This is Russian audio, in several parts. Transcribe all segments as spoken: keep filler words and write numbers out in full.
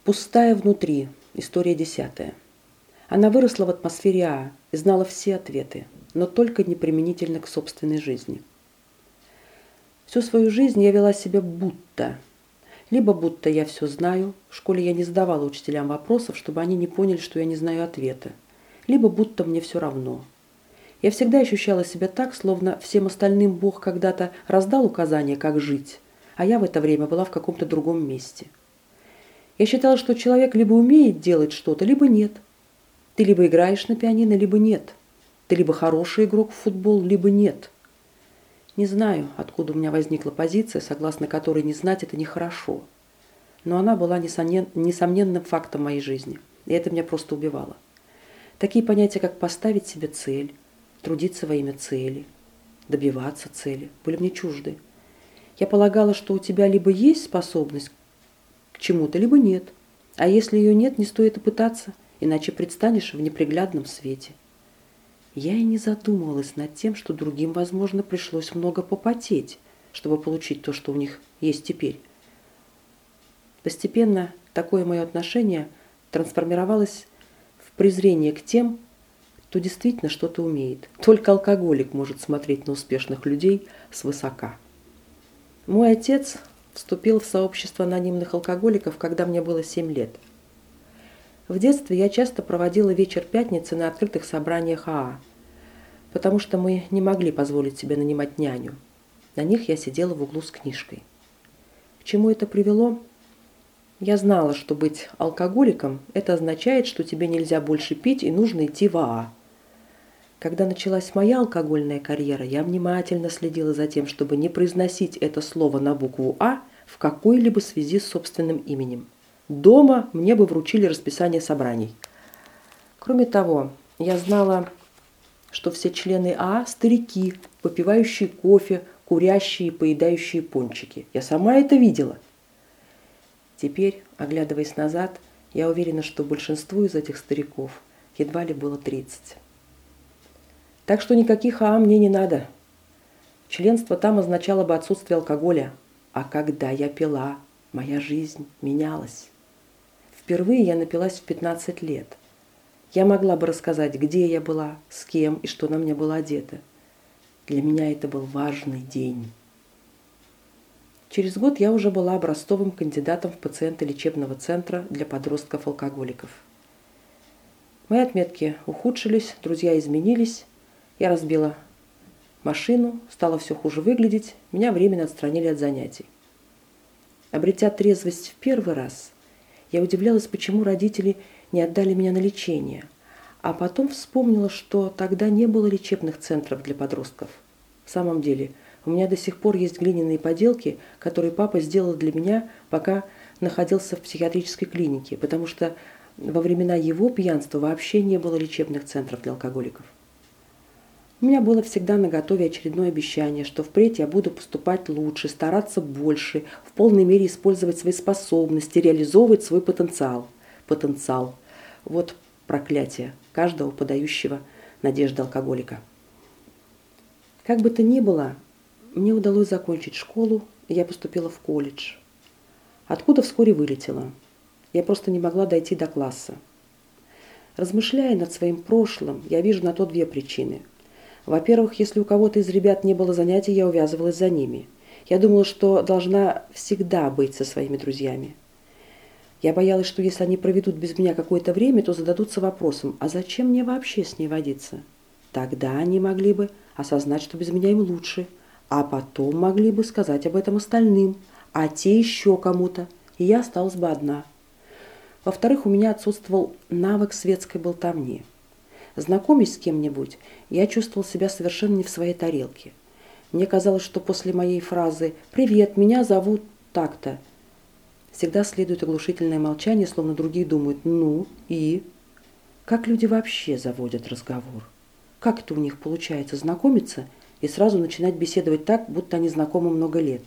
Пустая внутри. История десятая. Она выросла в атмосфере А и знала все ответы, но только не применительно к собственной жизни. Всю свою жизнь я вела себя будто. Либо будто я все знаю, в школе я не задавала учителям вопросов, чтобы они не поняли, что я не знаю ответа. Либо будто мне все равно. Я всегда ощущала себя так, словно всем остальным Бог когда-то раздал указания, как жить, а я в это время была в каком-то другом месте. Я считала, что человек либо умеет делать что-то, либо нет. Ты либо играешь на пианино, либо нет. Ты либо хороший игрок в футбол, либо нет. Не знаю, откуда у меня возникла позиция, согласно которой не знать – это нехорошо. Но она была несомненным фактом моей жизни, и это меня просто убивало. Такие понятия, как поставить себе цель, трудиться во имя цели, добиваться цели, были мне чужды. Я полагала, что у тебя либо есть способность к чему-то, либо нет. А если ее нет, не стоит и пытаться, иначе предстанешь в неприглядном свете. Я и не задумывалась над тем, что другим, возможно, пришлось много попотеть, чтобы получить то, что у них есть теперь. Постепенно такое мое отношение трансформировалось в презрение к тем, кто действительно что-то умеет. Только алкоголик может смотреть на успешных людей свысока. Мой отец вступил в сообщество анонимных алкоголиков, когда мне было семь лет. В детстве я часто проводила вечер пятницы на открытых собраниях АА, потому что мы не могли позволить себе нанимать няню. На них я сидела в углу с книжкой. К чему это привело? Я знала, что быть алкоголиком – это означает, что тебе нельзя больше пить и нужно идти в АА. Когда началась моя алкогольная карьера, я внимательно следила за тем, чтобы не произносить это слово на букву «А» в какой-либо связи с собственным именем. Дома мне бы вручили расписание собраний. Кроме того, я знала, что все члены АА – старики, попивающие кофе, курящие и поедающие пончики. Я сама это видела. Теперь, оглядываясь назад, я уверена, что большинству из этих стариков едва ли было тридцать. Так что никаких АА мне не надо. Членство там означало бы отсутствие алкоголя. А когда я пила, моя жизнь менялась. Впервые я напилась в пятнадцать лет. Я могла бы рассказать, где я была, с кем и что на мне было одето. Для меня это был важный день. Через год я уже была образцовым кандидатом в пациенты лечебного центра для подростков-алкоголиков. Мои отметки ухудшились, друзья изменились. Я разбила машину, стало все хуже выглядеть, меня временно отстранили от занятий. Обретя трезвость в первый раз, я удивлялась, почему родители не отдали меня на лечение, а потом вспомнила, что тогда не было лечебных центров для подростков. В самом деле, у меня до сих пор есть глиняные поделки, которые папа сделал для меня, пока находился в психиатрической клинике, потому что во времена его пьянства вообще не было лечебных центров для алкоголиков. У меня было всегда наготове очередное обещание, что впредь я буду поступать лучше, стараться больше, в полной мере использовать свои способности, реализовывать свой потенциал. Потенциал. Вот проклятие каждого подающего надежды алкоголика. Как бы то ни было, мне удалось закончить школу, и я поступила в колледж, откуда вскоре вылетела. Я просто не могла дойти до класса. Размышляя над своим прошлым, я вижу на то две причины. Во-первых, если у кого-то из ребят не было занятий, я увязывалась за ними. Я думала, что должна всегда быть со своими друзьями. Я боялась, что если они проведут без меня какое-то время, то зададутся вопросом, а зачем мне вообще с ней водиться? Тогда они могли бы осознать, что без меня им лучше, а потом могли бы сказать об этом остальным, а те еще кому-то, и я осталась бы одна. Во-вторых, у меня отсутствовал навык светской болтовни. Знакомясь с кем-нибудь, я чувствовал себя совершенно не в своей тарелке. Мне казалось, что после моей фразы «Привет, меня зовут так-то» всегда следует оглушительное молчание, словно другие думают «Ну и?» Как люди вообще заводят разговор? Как это у них получается знакомиться и сразу начинать беседовать так, будто они знакомы много лет?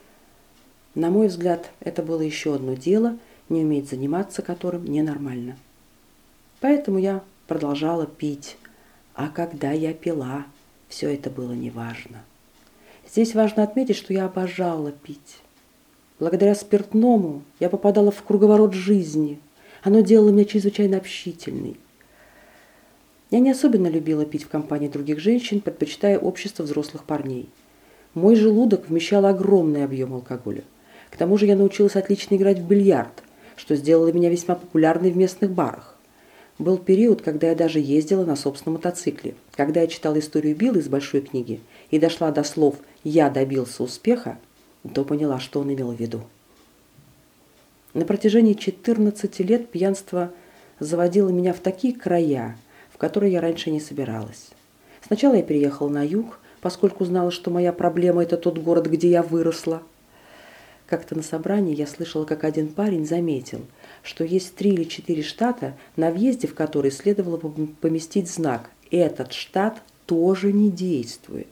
На мой взгляд, это было еще одно дело, не уметь заниматься которым ненормально. Поэтому я продолжала пить, а когда я пила, все это было неважно. Здесь важно отметить, что я обожала пить. Благодаря спиртному я попадала в круговорот жизни. Оно делало меня чрезвычайно общительной. Я не особенно любила пить в компании других женщин, предпочитая общество взрослых парней. Мой желудок вмещал огромный объем алкоголя. К тому же я научилась отлично играть в бильярд, что сделало меня весьма популярной в местных барах. Был период, когда я даже ездила на собственном мотоцикле. Когда я читала историю Билла из большой книги и дошла до слов «я добился успеха», то поняла, что он имел в виду. На протяжении четырнадцати лет пьянство заводило меня в такие края, в которые я раньше не собиралась. Сначала я переехала на юг, поскольку знала, что моя проблема – это тот город, где я выросла. Как-то на собрании я слышала, как один парень заметил, что есть три или четыре штата, на въезде в которые следовало поместить знак «Этот штат тоже не действует».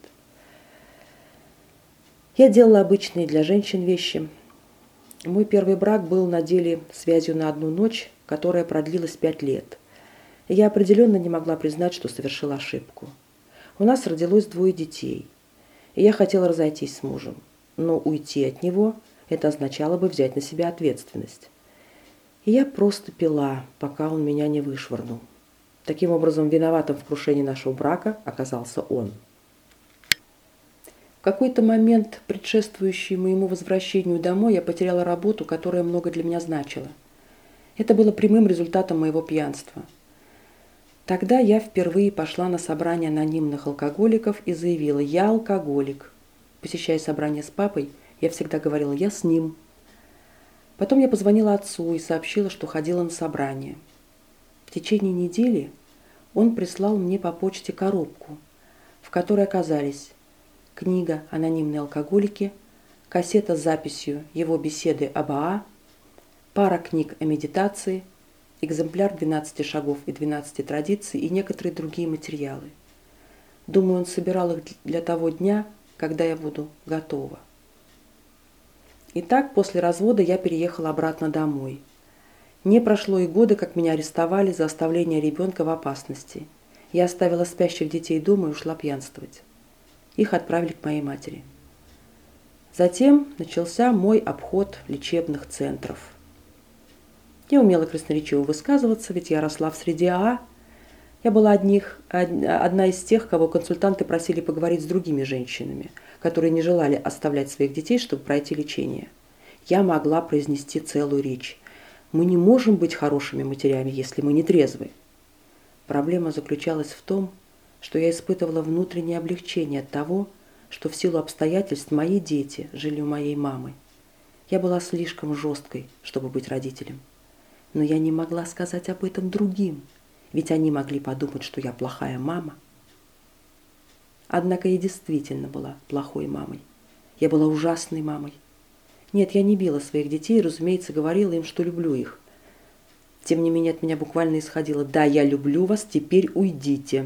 Я делала обычные для женщин вещи. Мой первый брак был на деле связью на одну ночь, которая продлилась пять лет. И я определенно не могла признать, что совершила ошибку. У нас родилось двое детей, и я хотела разойтись с мужем, но уйти от него – это означало бы взять на себя ответственность. И я просто пила, пока он меня не вышвырнул. Таким образом, виноватым в крушении нашего брака оказался он. В какой-то момент, предшествующий моему возвращению домой, я потеряла работу, которая много для меня значила. Это было прямым результатом моего пьянства. Тогда я впервые пошла на собрание анонимных алкоголиков и заявила: «Я алкоголик». Посещая собрание с папой, я всегда говорила: «Я с ним». Потом я позвонила отцу и сообщила, что ходила на собрание. В течение недели он прислал мне по почте коробку, в которой оказались книга «Анонимные алкоголики», кассета с записью его беседы об АА, пара книг о медитации, экземпляр двенадцати шагов и двенадцати традиций и некоторые другие материалы. Думаю, он собирал их для того дня, когда я буду готова. Итак, после развода я переехала обратно домой. Не прошло и года, как меня арестовали за оставление ребенка в опасности. Я оставила спящих детей дома и ушла пьянствовать. Их отправили к моей матери. Затем начался мой обход лечебных центров. Я умела красноречиво высказываться, ведь я росла в среде АА. Я была одних, одна из тех, кого консультанты просили поговорить с другими женщинами, которые не желали оставлять своих детей, чтобы пройти лечение. Я могла произнести целую речь. Мы не можем быть хорошими матерями, если мы не трезвы. Проблема заключалась в том, что я испытывала внутреннее облегчение от того, что в силу обстоятельств мои дети жили у моей мамы. Я была слишком жесткой, чтобы быть родителем. Но я не могла сказать об этом другим, ведь они могли подумать, что я плохая мама. Однако я действительно была плохой мамой. Я была ужасной мамой. Нет, я не била своих детей и, разумеется, говорила им, что люблю их. Тем не менее, от меня буквально исходило: «Да, я люблю вас, теперь уйдите».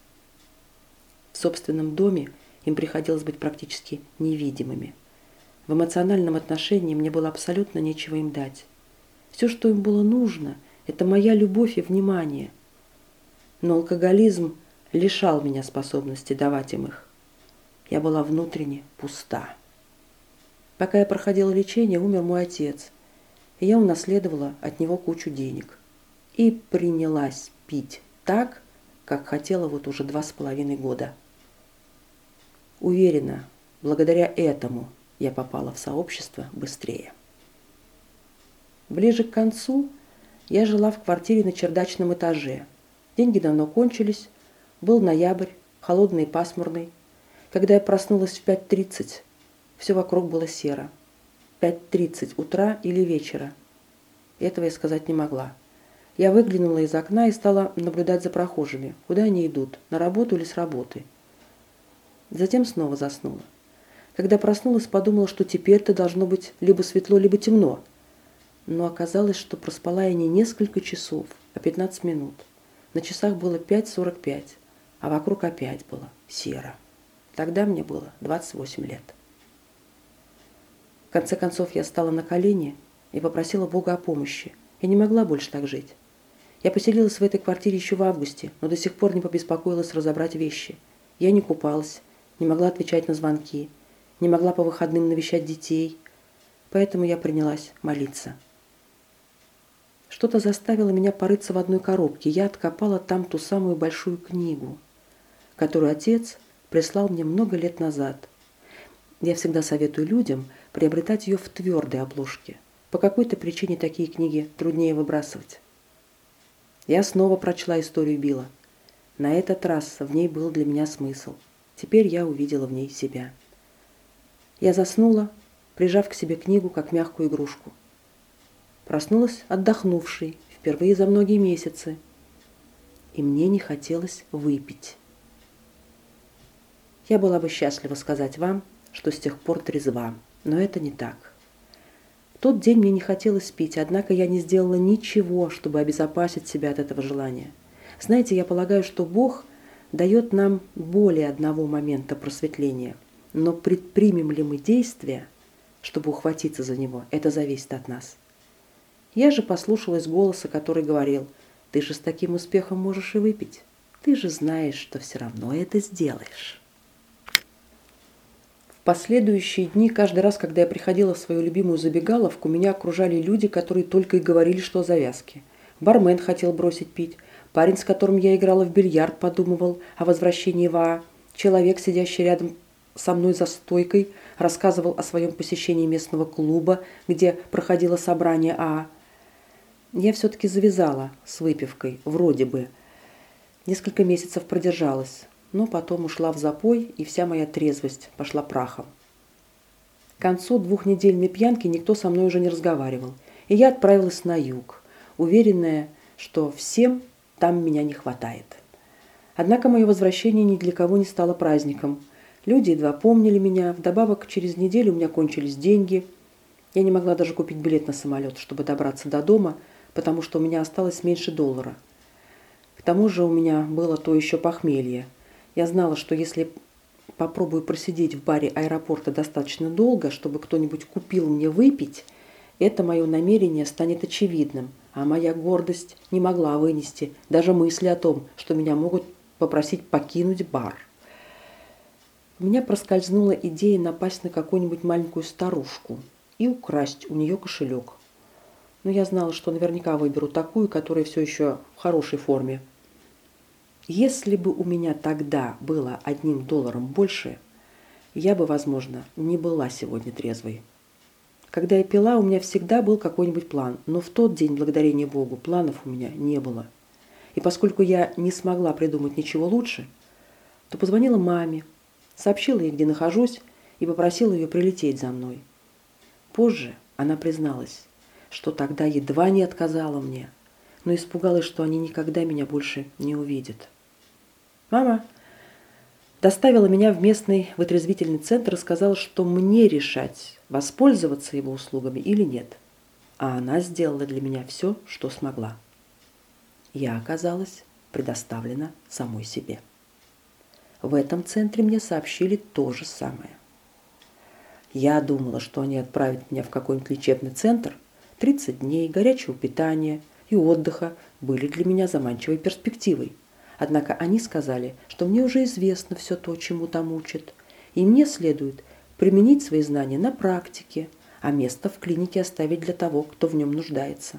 В собственном доме им приходилось быть практически невидимыми. В эмоциональном отношении мне было абсолютно нечего им дать. Все, что им было нужно, это моя любовь и внимание. Но алкоголизм лишал меня способности давать им их. Я была внутренне пуста. Пока я проходила лечение, умер мой отец, и я унаследовала от него кучу денег. И принялась пить так, как хотела вот уже два с половиной года. Уверена, благодаря этому я попала в сообщество быстрее. Ближе к концу я жила в квартире на чердачном этаже. Деньги давно кончились, был ноябрь, холодный и пасмурный. Когда я проснулась в пять тридцать, все вокруг было серо. пять тридцать утра или вечера. Этого я сказать не могла. Я выглянула из окна и стала наблюдать за прохожими, куда они идут, на работу или с работы. Затем снова заснула. Когда проснулась, подумала, что теперь-то должно быть либо светло, либо темно. Но оказалось, что проспала я не несколько часов, а пятнадцать минут. На часах было пять сорок пять, а вокруг опять было серо. Тогда мне было двадцать восемь лет. В конце концов я встала на колени и попросила Бога о помощи. Я не могла больше так жить. Я поселилась в этой квартире еще в августе, но до сих пор не побеспокоилась разобрать вещи. Я не купалась, не могла отвечать на звонки, не могла по выходным навещать детей. поэтому я принялась молиться. Что-то заставило меня порыться в одной коробке. Я откопала там ту самую большую книгу, которую отец прислал мне много лет назад. Я всегда советую людям приобретать ее в твердой обложке. По какой-то причине такие книги труднее выбрасывать. Я снова прочла историю Билла. На этот раз в ней был для меня смысл. Теперь я увидела в ней себя. Я заснула, прижав к себе книгу, как мягкую игрушку. Проснулась отдохнувшей, впервые за многие месяцы. И мне не хотелось выпить. Я была бы счастлива сказать вам, что с тех пор трезва, но это не так. В тот день мне не хотелось пить, однако я не сделала ничего, чтобы обезопасить себя от этого желания. Знаете, я полагаю, что Бог дает нам более одного момента просветления, но предпримем ли мы действия, чтобы ухватиться за него, это зависит от нас. Я же послушалась голоса, который говорил: «Ты же с таким успехом можешь и выпить. Ты же знаешь, что все равно это сделаешь». В последующие дни, каждый раз, когда я приходила в свою любимую забегаловку, меня окружали люди, которые только и говорили, что о завязке. Бармен хотел бросить пить. Парень, с которым я играла в бильярд, подумывал о возвращении в АА. Человек, сидящий рядом со мной за стойкой, рассказывал о своем посещении местного клуба, где проходило собрание АА. Я все-таки завязала с выпивкой, вроде бы. Несколько месяцев продержалась, но потом ушла в запой, и вся моя трезвость пошла прахом. К концу двухнедельной пьянки никто со мной уже не разговаривал, и я отправилась на юг, уверенная, что всем там меня не хватает. Однако мое возвращение ни для кого не стало праздником. Люди едва помнили меня, вдобавок через неделю у меня кончились деньги. Я не могла даже купить билет на самолет, чтобы добраться до дома, потому что у меня осталось меньше доллара. К тому же у меня было то еще похмелье. Я знала, что если попробую просидеть в баре аэропорта достаточно долго, чтобы кто-нибудь купил мне выпить, это мое намерение станет очевидным, а моя гордость не могла вынести даже мысли о том, что меня могут попросить покинуть бар. У меня проскользнула идея напасть на какую-нибудь маленькую старушку и украсть у нее кошелек. Но я знала, что наверняка выберу такую, которая все еще в хорошей форме. Если бы у меня тогда было одним долларом больше, я бы, возможно, не была сегодня трезвой. Когда я пила, у меня всегда был какой-нибудь план, но в тот день, благодарение Богу, планов у меня не было. И поскольку я не смогла придумать ничего лучше, то позвонила маме, сообщила ей, где нахожусь, и попросила ее прилететь за мной. Позже она призналась, что тогда едва не отказала мне, но испугалась, что они никогда меня больше не увидят. Мама доставила меня в местный вытрезвительный центр и сказала, что мне решать, воспользоваться его услугами или нет. А она сделала для меня все, что смогла. Я оказалась предоставлена самой себе. В этом центре мне сообщили то же самое. Я думала, что они отправят меня в какой-нибудь лечебный центр. тридцать дней горячего питания и отдыха были для меня заманчивой перспективой. Однако они сказали, что мне уже известно все то, чему там учат, и мне следует применить свои знания на практике, а место в клинике оставить для того, кто в нем нуждается.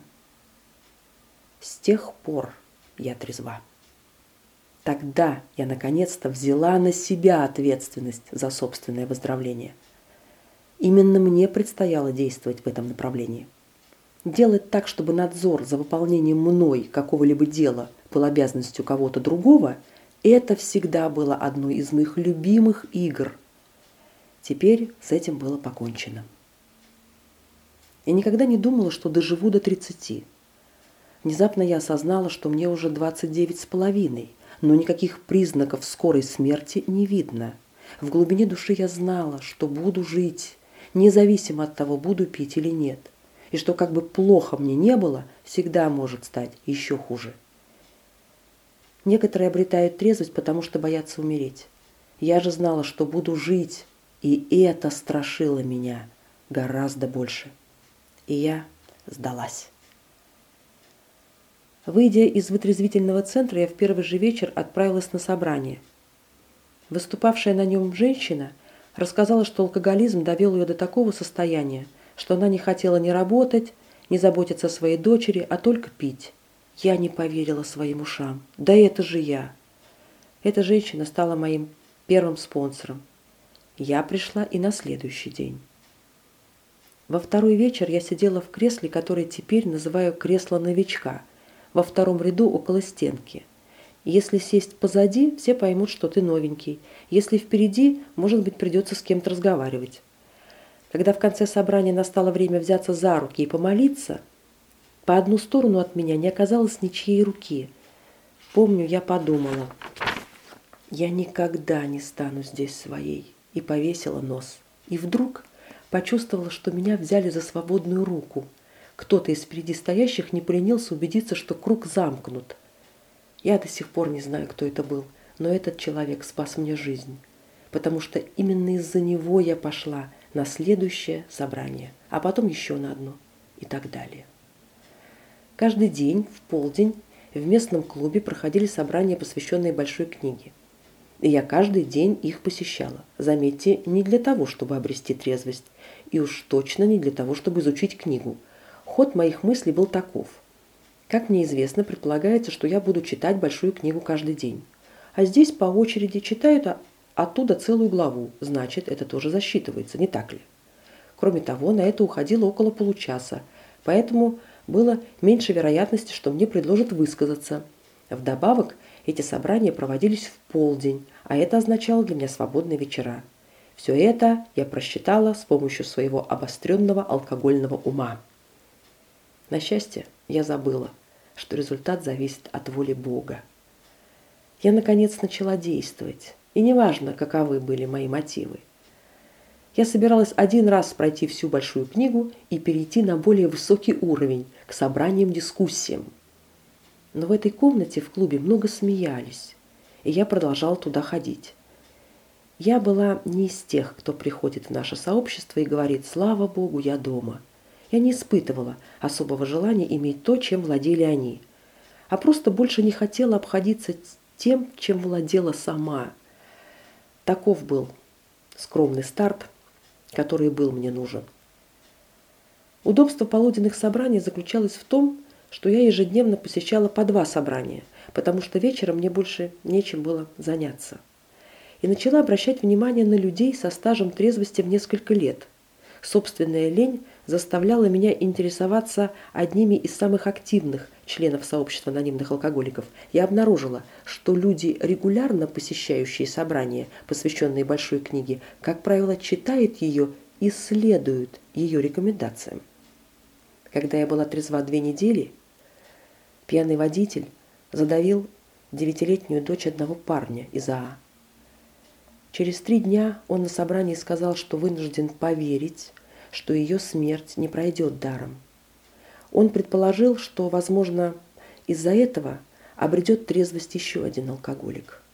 С тех пор я трезва. Тогда я наконец-то взяла на себя ответственность за собственное выздоровление. Именно мне предстояло действовать в этом направлении. Делать так, чтобы надзор за выполнением мной какого-либо дела был обязанностью кого-то другого, это всегда было одной из моих любимых игр. Теперь с этим было покончено. Я никогда не думала, что доживу до тридцати. Внезапно я осознала, что мне уже двадцать девять с половиной, но никаких признаков скорой смерти не видно. В глубине души я знала, что буду жить, независимо от того, буду пить или нет, и что как бы плохо мне не было, всегда может стать еще хуже. Некоторые обретают трезвость, потому что боятся умереть. Я же знала, что буду жить, и это страшило меня гораздо больше. И я сдалась. Выйдя из вытрезвительного центра, я в первый же вечер отправилась на собрание. Выступавшая на нем женщина рассказала, что алкоголизм довел ее до такого состояния, что она не хотела ни работать, ни заботиться о своей дочери, а только пить. Я не поверила своим ушам. Да это же я. Эта женщина стала моим первым спонсором. Я пришла и на следующий день. Во второй вечер я сидела в кресле, которое теперь называю кресло новичка, во втором ряду около стенки. Если сесть позади, все поймут, что ты новенький. Если впереди, может быть, придется с кем-то разговаривать. Когда в конце собрания настало время взяться за руки и помолиться, по одну сторону от меня не оказалось ничьей руки. Помню, я подумала, я никогда не стану здесь своей, и повесила нос. И вдруг почувствовала, что меня взяли за свободную руку. Кто-то из впереди стоящих не поленился убедиться, что круг замкнут. Я до сих пор не знаю, кто это был, но этот человек спас мне жизнь, потому что именно из-за него я пошла на следующее собрание, а потом еще на одно и так далее. Каждый день в полдень в местном клубе проходили собрания, посвященные большой книге. И я каждый день их посещала. Заметьте, не для того, чтобы обрести трезвость, и уж точно не для того, чтобы изучить книгу. Ход моих мыслей был таков. Как мне известно, предполагается, что я буду читать большую книгу каждый день. А здесь по очереди читают оттуда целую главу, значит, это тоже засчитывается, не так ли? Кроме того, на это уходило около получаса, поэтому было меньше вероятности, что мне предложат высказаться. Вдобавок, эти собрания проводились в полдень, а это означало для меня свободные вечера. Все это я просчитала с помощью своего обостренного алкогольного ума. На счастье, я забыла, что результат зависит от воли Бога. Я, наконец, начала действовать, и неважно, каковы были мои мотивы. Я собиралась один раз пройти всю большую книгу и перейти на более высокий уровень, к собраниям-дискуссиям. Но в этой комнате в клубе много смеялись, и я продолжала туда ходить. Я была не из тех, кто приходит в наше сообщество и говорит «Слава Богу, я дома». Я не испытывала особого желания иметь то, чем владели они, а просто больше не хотела обходиться тем, чем владела сама. Таков был скромный старт, который был мне нужен. Удобство полуденных собраний заключалось в том, что я ежедневно посещала по два собрания, потому что вечером мне больше нечем было заняться. И начала обращать внимание на людей со стажем трезвости в несколько лет. Собственная лень заставляла меня интересоваться одними из самых активных членов сообщества анонимных алкоголиков. Я обнаружила, что люди, регулярно посещающие собрания, посвященные большой книге, как правило, читают ее и следуют ее рекомендациям. Когда я была трезва две недели, пьяный водитель задавил девятилетнюю дочь одного парня из АА. Через три дня он на собрании сказал, что вынужден поверить, что ее смерть не пройдет даром. Он предположил, что, возможно, из-за этого обретет трезвость еще один алкоголик.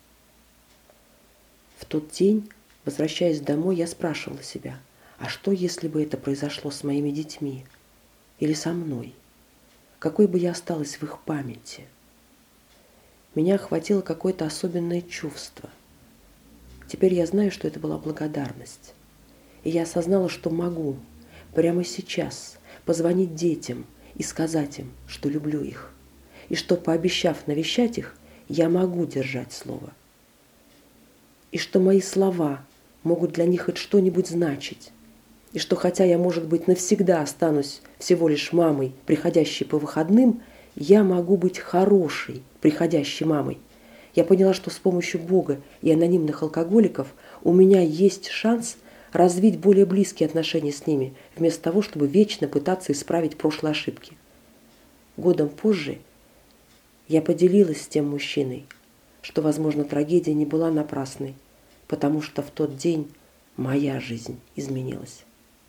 В тот день, возвращаясь домой, я спрашивала себя, а что, если бы это произошло с моими детьми или со мной? Какой бы я осталась в их памяти? Меня охватило какое-то особенное чувство. Теперь я знаю, что это была благодарность. И я осознала, что могу прямо сейчас позвонить детям и сказать им, что люблю их. И что, пообещав навещать их, я могу держать слово. И что мои слова могут для них хоть что-нибудь значить. И что, хотя я, может быть, навсегда останусь всего лишь мамой, приходящей по выходным, я могу быть хорошей, приходящей мамой. Я поняла, что с помощью Бога и анонимных алкоголиков у меня есть шанс развить более близкие отношения с ними, вместо того, чтобы вечно пытаться исправить прошлые ошибки. Годом позже я поделилась с тем мужчиной, что, возможно, трагедия не была напрасной, потому что в тот день моя жизнь изменилась.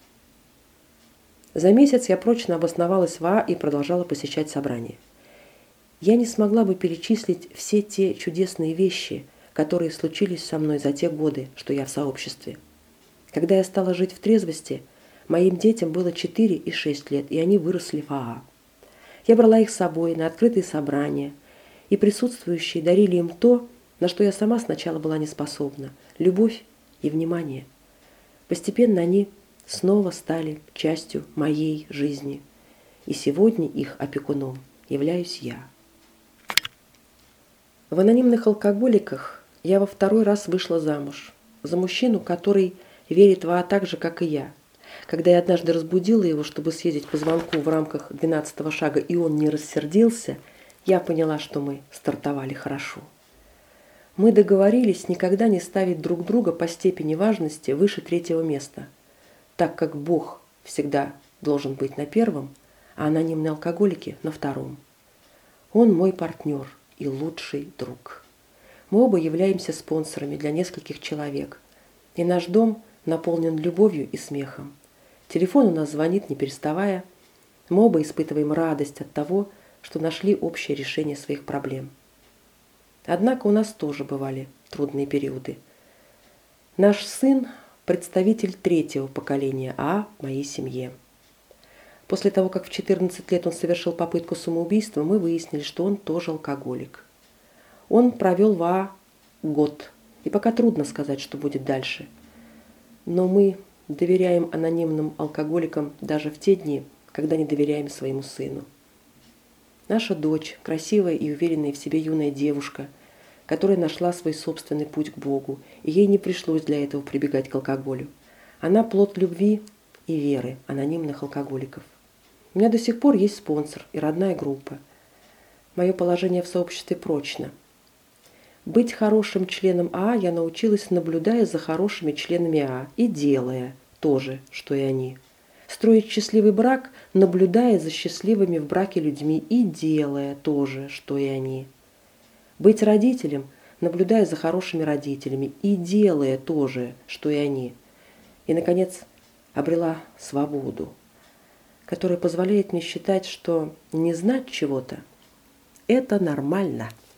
За месяц я прочно обосновалась в АА и продолжала посещать собрания. Я не смогла бы перечислить все те чудесные вещи, которые случились со мной за те годы, что я в сообществе. Когда я стала жить в трезвости, моим детям было четыре и шесть лет, и они выросли в АА. Я брала их с собой на открытые собрания, и присутствующие дарили им то, на что я сама сначала была не способна – любовь и внимание. Постепенно они снова стали частью моей жизни. И сегодня их опекуном являюсь я. В анонимных алкоголиках я во второй раз вышла замуж. За мужчину, который верит в А так же, как и я. Когда я однажды разбудила его, чтобы съездить по звонку в рамках двенадцатого шага, и он не рассердился, я поняла, что мы стартовали хорошо. Мы договорились никогда не ставить друг друга по степени важности выше третьего места, так как Бог всегда должен быть на первом, а анонимные алкоголики на втором. Он мой партнер и лучший друг. Мы оба являемся спонсорами для нескольких человек, и наш дом наполнен любовью и смехом. Телефон у нас звонит, не переставая. Мы оба испытываем радость от того, что нашли общее решение своих проблем. Однако у нас тоже бывали трудные периоды. Наш сын – представитель третьего поколения А в моей семье. После того, как в четырнадцать лет он совершил попытку самоубийства, мы выяснили, что он тоже алкоголик. Он провел в А год, и пока трудно сказать, что будет дальше. Но мы доверяем анонимным алкоголикам даже в те дни, когда не доверяем своему сыну. Наша дочь – красивая и уверенная в себе юная девушка, которая нашла свой собственный путь к Богу, и ей не пришлось для этого прибегать к алкоголю. Она плод любви и веры анонимных алкоголиков. У меня до сих пор есть спонсор и родная группа. Мое положение в сообществе прочно. Быть хорошим членом А я научилась, наблюдая за хорошими членами А и делая то же, что и они. Строить счастливый брак, наблюдая за счастливыми в браке людьми и делая то же, что и они. Быть родителем, наблюдая за хорошими родителями и делая то же, что и они. И, наконец, обрела свободу, которая позволяет мне считать, что не знать чего-то – это нормально.